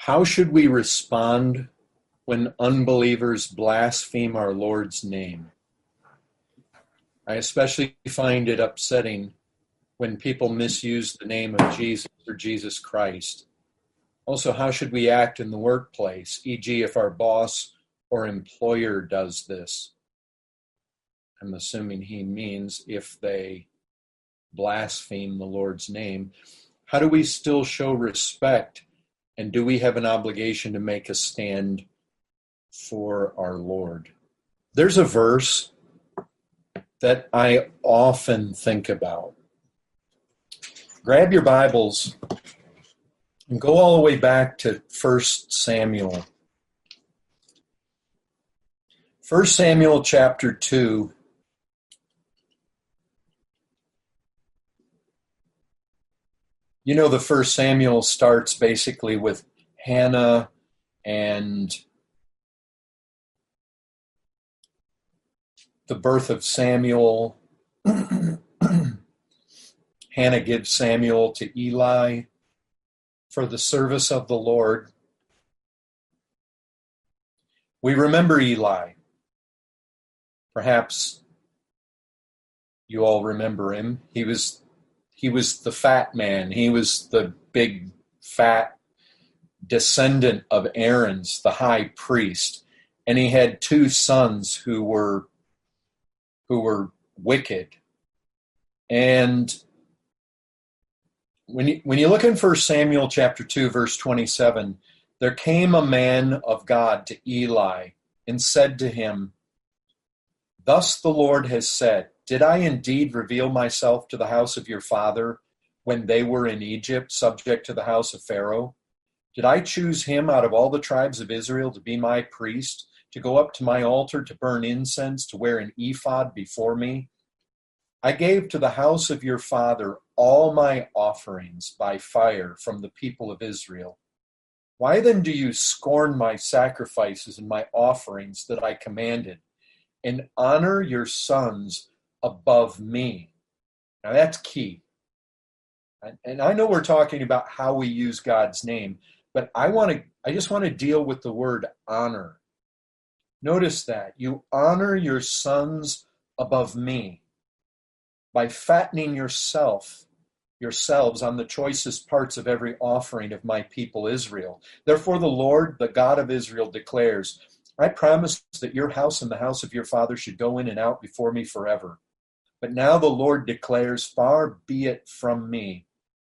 How should we respond when unbelievers blaspheme our Lord's name? I especially find it upsetting when people misuse the name of Jesus or Jesus Christ. Also, how should we act in the workplace, e.g., if our boss or employer does this? I'm assuming he means if they blaspheme the Lord's name. How do we still show respect, and do we have an obligation to make a stand for our Lord? There's a verse that I often think about. Grab your Bibles and go all the way back to 1 Samuel. 1 Samuel chapter 2. You know, the 1 Samuel starts basically with Hannah and the birth of Samuel. Hannah gives Samuel to Eli for the service of the Lord. We remember Eli. Perhaps you all remember him. He was the fat man. He was the big, fat descendant of Aaron's, the high priest. And he had two sons who were wicked. And when you look in 1 Samuel chapter 2, verse 27, there came a man of God to Eli and said to him, "Thus the Lord has said, did I indeed reveal myself to the house of your father when they were in Egypt, subject to the house of Pharaoh? Did I choose him out of all the tribes of Israel to be my priest, to go up to my altar to burn incense, to wear an ephod before me? I gave to the house of your father all my offerings by fire from the people of Israel. Why then do you scorn my sacrifices and my offerings that I commanded, and honor your sons above me?" Now that's key. And I know we're talking about how we use God's name, but I just want to deal with the word honor. Notice that. You honor your sons above me by fattening yourselves on the choicest parts of every offering of my people Israel. Therefore the Lord, the God of Israel, declares, I promised that your house and the house of your father should go in and out before me forever. But now the Lord declares, far be it from me.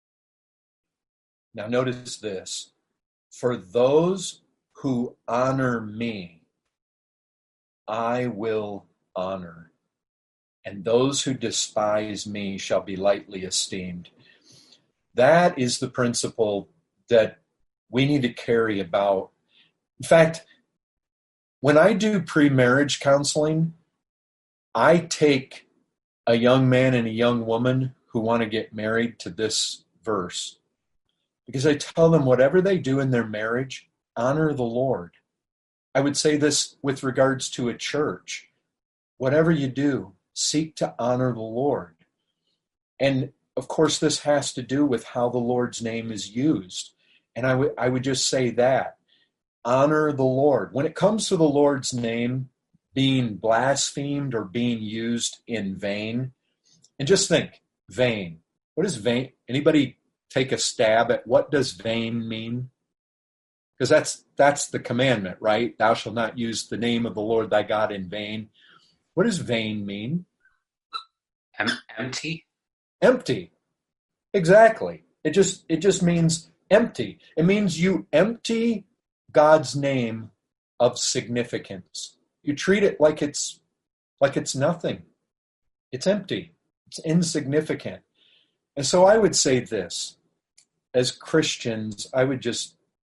Now notice this. For those who honor me, I will honor. And those who despise me shall be lightly esteemed. That is the principle that we need to carry about. In fact, when I do pre-marriage counseling, I take a young man and a young woman who want to get married to this verse. Because I tell them whatever they do in their marriage, honor the Lord. I would say this with regards to a church. Whatever you do, seek to honor the Lord. And of course, this has to do with how the Lord's name is used. And I would just say that. Honor the Lord. When it comes to the Lord's name being blasphemed or being used in vain, and just think, vain. What is vain? Anybody take a stab at what does vain mean? Because that's the commandment, right? Thou shalt not use the name of the Lord thy God in vain. What does vain mean? Empty. Empty. Exactly. It just means empty. It means you empty God's name of significance. You treat it like it's nothing. It's empty. It's insignificant. And so I would say this, as Christians, I would just,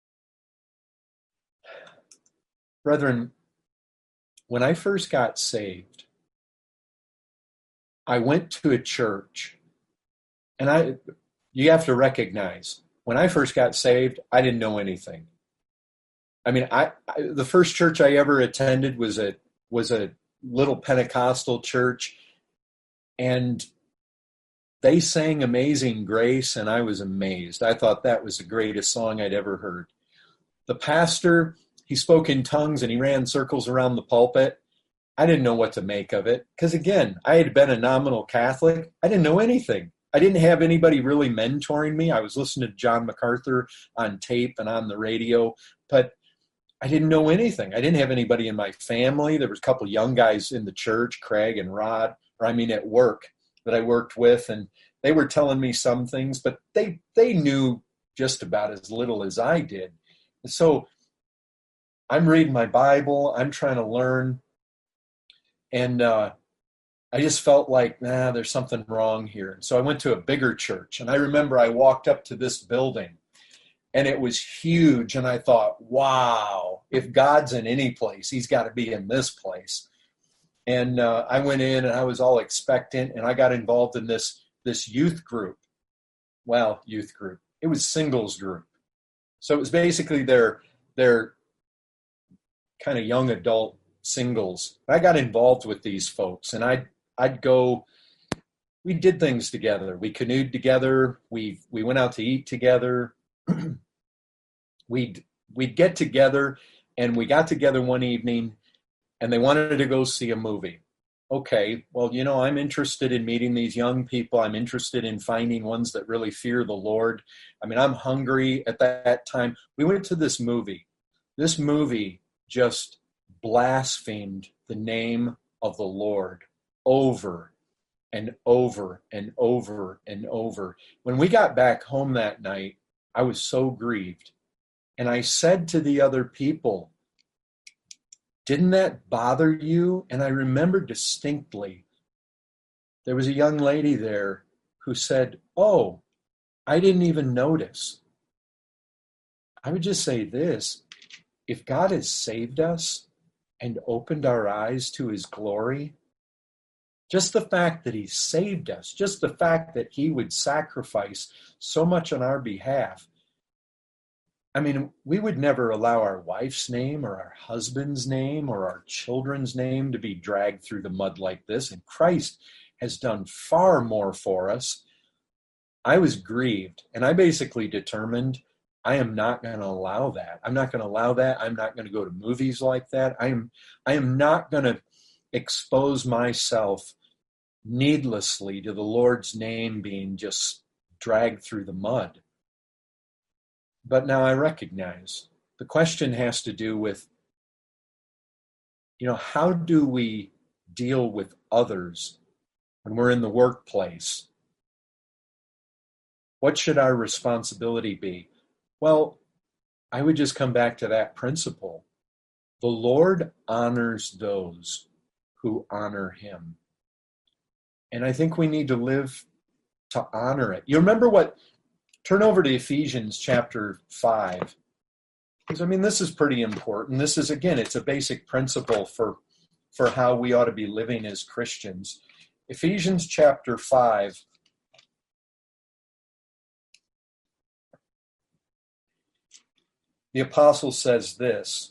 brethren, when I first got saved, I went to a church, and you have to recognize, when I first got saved, I didn't know anything. I mean, the first church I ever attended was a little Pentecostal church, and they sang Amazing Grace, and I was amazed. I thought that was the greatest song I'd ever heard. The pastor, he spoke in tongues and he ran circles around the pulpit. I didn't know what to make of it because, again, I had been a nominal Catholic. I didn't know anything. I didn't have anybody really mentoring me. I was listening to John MacArthur on tape and on the radio, but I didn't know anything. I didn't have anybody in my family. There was a couple young guys in the church, Craig and Rod, at work that I worked with, and they were telling me some things, but they knew just about as little as I did. And so I'm reading my Bible. I'm trying to learn. And I just felt like, there's something wrong here. So I went to a bigger church. And I remember I walked up to this building. And it was huge. And I thought, wow, if God's in any place, he's got to be in this place. And I went in and I was all expectant. And I got involved in this youth group. Well, youth group. It was singles group. So it was basically their kind of young adult singles. I got involved with these folks. And I'd go, we did things together. We canoed together. We went out to eat together. We'd get together, and we got together one evening, and they wanted to go see a movie. Okay, well, I'm interested in meeting these young people. I'm interested in finding ones that really fear the Lord. I mean, I'm hungry at that time. We went to this movie. This movie just blasphemed the name of the Lord over and over and over and over. When we got back home that night, I was so grieved. And I said to the other people, didn't that bother you? And I remember distinctly, there was a young lady there who said, oh, I didn't even notice. I would just say this, if God has saved us and opened our eyes to his glory, just the fact that he saved us, just the fact that he would sacrifice so much on our behalf, I mean, we would never allow our wife's name or our husband's name or our children's name to be dragged through the mud like this. And Christ has done far more for us. I was grieved, and I basically determined I am not going to allow that. I'm not going to allow that. I'm not going to go to movies like that. I am not going to expose myself needlessly to the Lord's name being just dragged through the mud. But now I recognize the question has to do with, how do we deal with others when we're in the workplace? What should our responsibility be? Well, I would just come back to that principle. The Lord honors those who honor him. And I think we need to live to honor it. You remember turn over to Ephesians chapter 5. Because, this is pretty important. This is, again, it's a basic principle for how we ought to be living as Christians. Ephesians chapter 5. The apostle says this.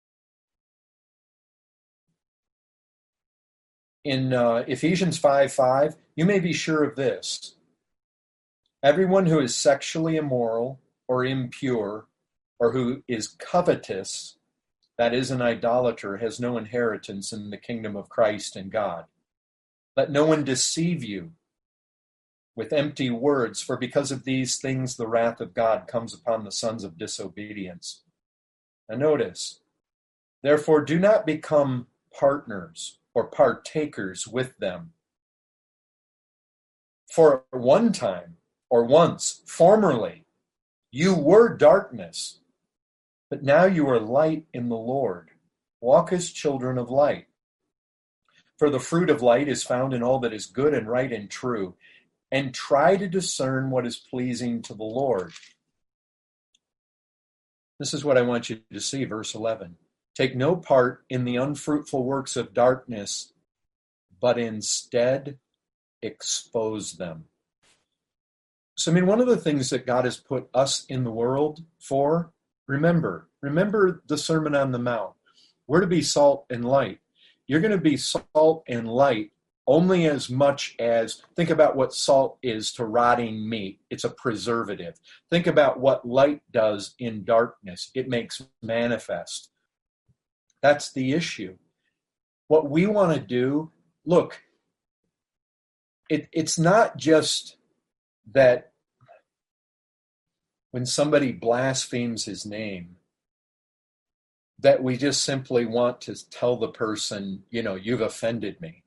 In Ephesians 5:5, you may be sure of this. Everyone who is sexually immoral or impure or who is covetous, that is an idolater, has no inheritance in the kingdom of Christ and God. Let no one deceive you with empty words, for because of these things the wrath of God comes upon the sons of disobedience. Now notice, therefore do not become partners or partakers with them. For at one time, or once, formerly, you were darkness, but now you are light in the Lord. Walk as children of light. For the fruit of light is found in all that is good and right and true, and try to discern what is pleasing to the Lord. This is what I want you to see, verse 11. Take no part in the unfruitful works of darkness, but instead expose them. So, one of the things that God has put us in the world for, remember the Sermon on the Mount. We're to be salt and light. You're going to be salt and light only as much as, think about what salt is to rotting meat. It's a preservative. Think about what light does in darkness. It makes manifest. That's the issue. What we want to do, look, it's not just that when somebody blasphemes his name, that we just simply want to tell the person, you've offended me.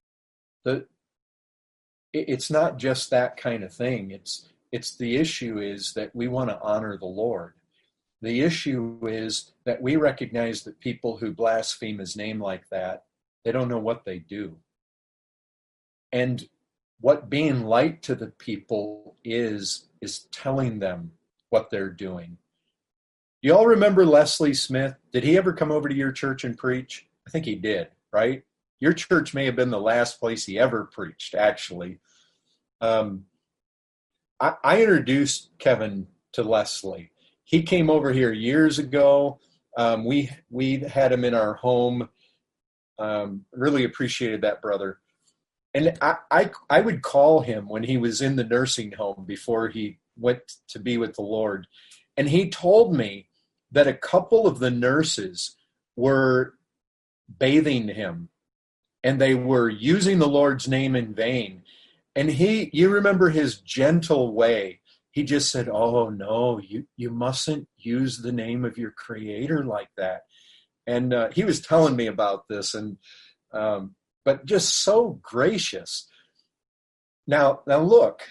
It's not just that kind of thing. It's the issue is that we want to honor the Lord. The issue is that we recognize that people who blaspheme his name like that, they don't know what they do. And what being light to the people is telling them what they're doing. You all remember Leslie Smith? Did he ever come over to your church and preach? I think he did, right? Your church may have been the last place he ever preached, actually. I introduced Kevin to Leslie. He came over here years ago. We had him in our home. Really appreciated that brother. And I would call him when he was in the nursing home before he went to be with the Lord. And he told me that a couple of the nurses were bathing him and they were using the Lord's name in vain. And you remember his gentle way. He just said, oh, no, you mustn't use the name of your Creator like that. And he was telling me about this, and but just so gracious. Now look,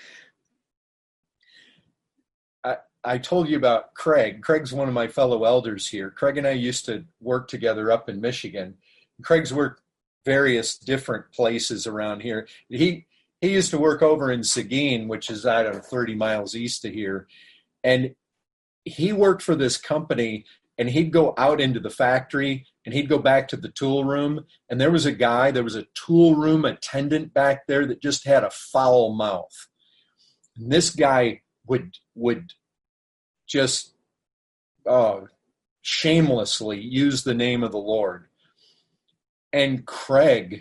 I told you about Craig. Craig's one of my fellow elders here. Craig and I used to work together up in Michigan. Craig's worked various different places around here. He used to work over in Seguin, which is, 30 miles east of here. And he worked for this company, and he'd go out into the factory, and he'd go back to the tool room. And there was a tool room attendant back there that just had a foul mouth. And this guy would just shamelessly use the name of the Lord. And Craig,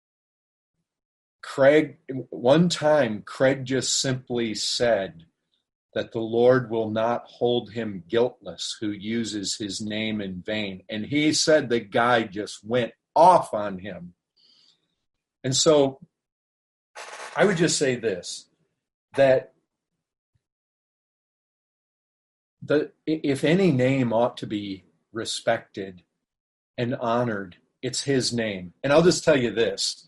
one time, Craig just simply said that the Lord will not hold him guiltless who uses his name in vain. And he said the guy just went off on him. And so I would just say this, that if any name ought to be respected and honored, it's his name. And I'll just tell you this.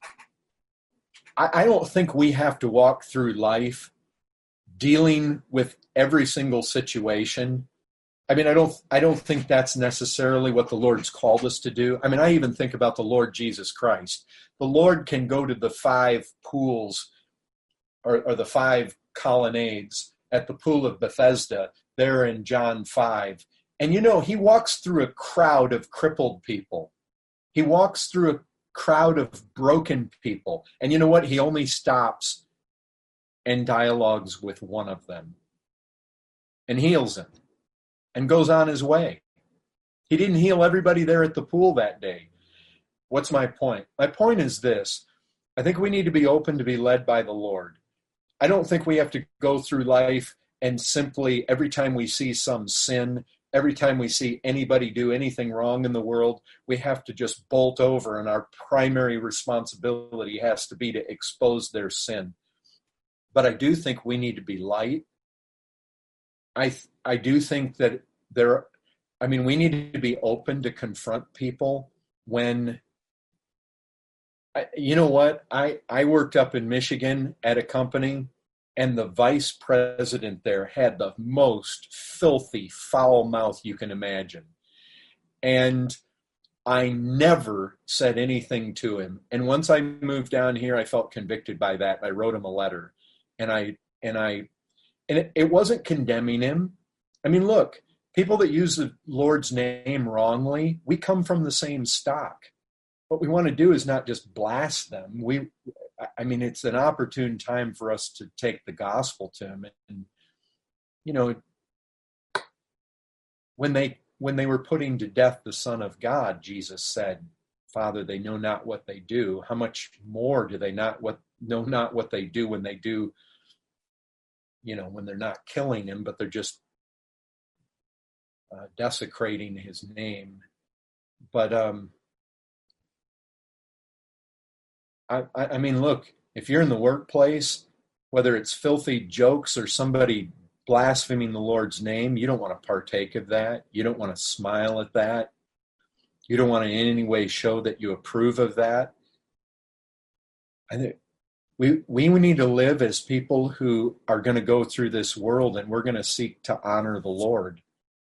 I don't think we have to walk through life dealing with every single situation. I mean, I don't think that's necessarily what the Lord's called us to do. I mean, I even think about the Lord Jesus Christ. The Lord can go to the 5 pools or the 5 colonnades at the pool of Bethesda there in John 5. And he walks through a crowd of crippled people. He walks through a crowd of broken people. And you know what? He only stops and dialogues with one of them and heals him and goes on his way. He didn't heal everybody there at the pool that day. What's my point? My point is this. I think we need to be open to be led by the Lord. I don't think we have to go through life and simply every time we see some sin, every time we see anybody do anything wrong in the world, we have to just bolt over, and our primary responsibility has to be to expose their sin. But I do think we need to be light. I do think that we need to be open to confront people when, you know what? I worked up in Michigan at a company, and the vice president there had the most filthy, foul mouth you can imagine. And I never said anything to him. And once I moved down here, I felt convicted by that. I wrote him a letter, and it wasn't condemning him. I mean, look, people that use the Lord's name wrongly, we come from the same stock. What we want to do is not just blast them. It's an opportune time for us to take the gospel to them. And, when they were putting to death the Son of God, Jesus said, Father, they know not what they do. How much more do they know not what they do when they do, when they're not killing him, but they're just desecrating his name. But I mean, look, if you're in the workplace, whether it's filthy jokes or somebody blaspheming the Lord's name, you don't want to partake of that. You don't want to smile at that. You don't want to in any way show that you approve of that. I think we need to live as people who are going to go through this world, and we're going to seek to honor the Lord.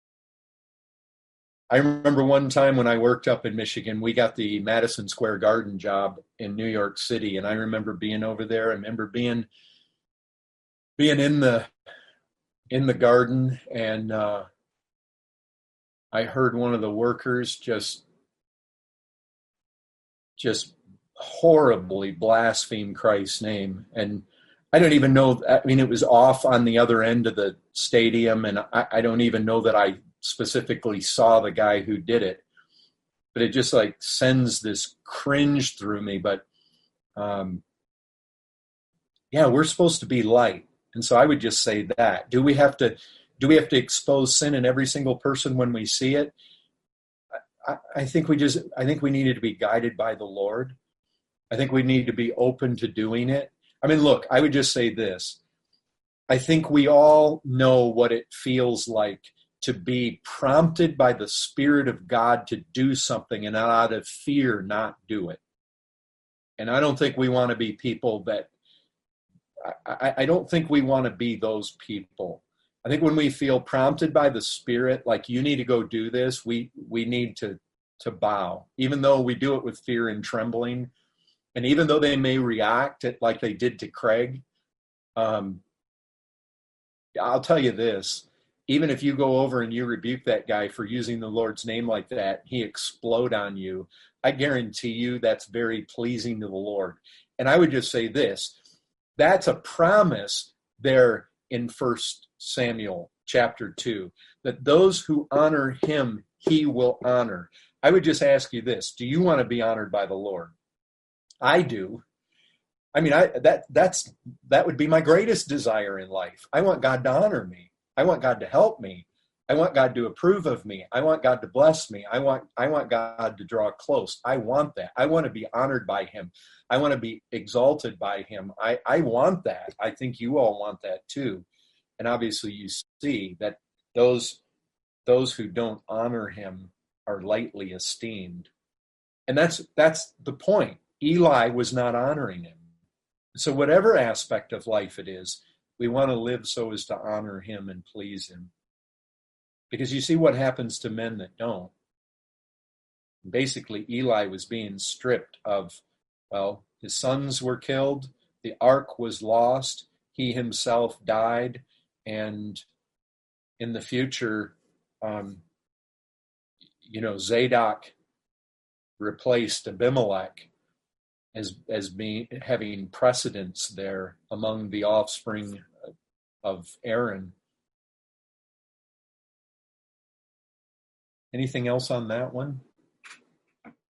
I remember one time when I worked up in Michigan, we got the Madison Square Garden job in New York City, and I remember being over there. I remember being in the garden, and I heard one of the workers just horribly blaspheme Christ's name. And I don't even know, I mean, it was off on the other end of the stadium, and I don't even know that I specifically saw the guy who did it, but it just like sends this cringe through me. But yeah, we're supposed to be light. And so I would just say that. Do we have to expose sin in every single person when we see it? I think we needed to be guided by the Lord. I think we need to be open to doing it. I mean, look, I would just say this. I think we all know what it feels like to be prompted by the Spirit of God to do something and out of fear not do it. And I don't think we want to be people that, I don't think we want to be those people. I think when we feel prompted by the Spirit, like you need to go do this, we need to bow, even though we do it with fear and trembling. And even though they may react like they did to Craig, I'll tell you this, even if you go over and you rebuke that guy for using the Lord's name like that, he explode on you, I guarantee you that's very pleasing to the Lord. And I would just say this, that's a promise there in 1 Samuel chapter 2, that those who honor him, he will honor. I would just ask you this, do you want to be honored by the Lord? I do. I mean, that would be my greatest desire in life. I want God to honor me. I want God to help me. I want God to approve of me. I want God to bless me. I want God to draw close. I want that. I want to be honored by him. I want to be exalted by him. I want that. I think you all want that too. And obviously you see that those who don't honor him are lightly esteemed. And that's the point. Eli was not honoring him. So whatever aspect of life it is, we want to live so as to honor him and please him. Because you see what happens to men that don't. Basically, Eli was being stripped of, well, his sons were killed, the ark was lost, he himself died, and in the future, Zadok replaced Abimelech as having precedence there among the offspring of Aaron. Anything else on that one?